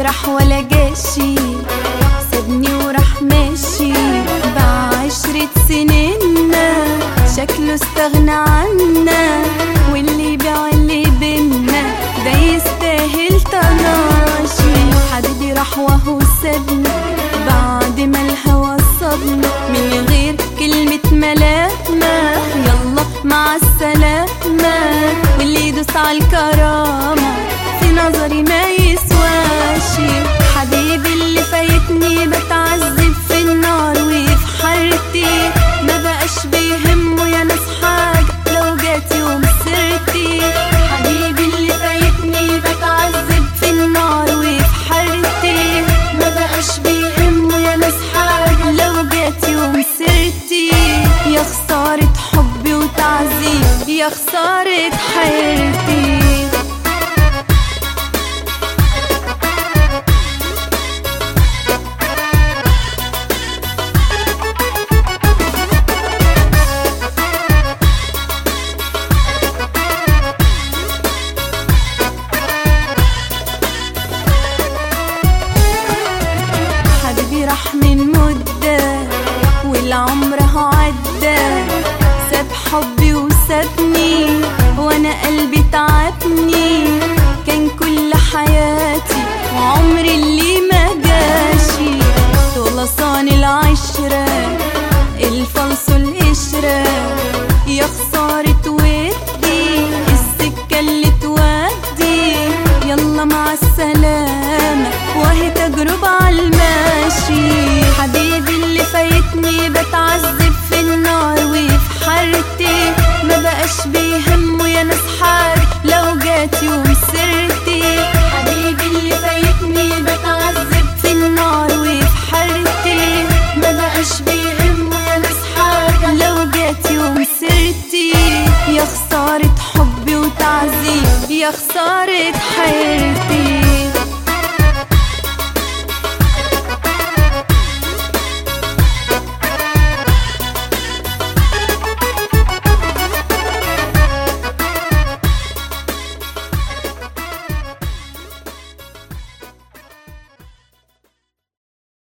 راح ولا جاشي، سابني وراح ماشي بعشرة سنيننا، شكله استغنى عنا، واللي يبيع اللي بينا ده يستاهل طناشي. حبيبي راح وهو سابني بعد ما الهوى صابني، من غير كلمة ملامة يلا مع السلامة، واللي يدوس عالكرامة في نظري ما يسواشي. حبيبي اللي فايتني بتعذب في النار وفي حرتي، ما بقاش بيهمه يا ناس حاجة لو جات يوم سرتي. حبيبي اللي فايتني بتعذب في النار وفي حرتي، ما بقاش بيهمه يا ناس حاجة لو جات يوم سرتي. يا خسارة حبي وتعذيب، يا خسارة حيرتي. راح من مدة والعمر عدى، ساب حبي وسابني وانا قلبي تعبني، كان كل حياتي وعمري اللي ما جاشي. طلسان العشرة الفلس القشرة، يا خسارة ودي السكة اللي تودي، يلا مع السلامة وهي تجربة عالماشي. حبيبي اللي فايتني بتعذب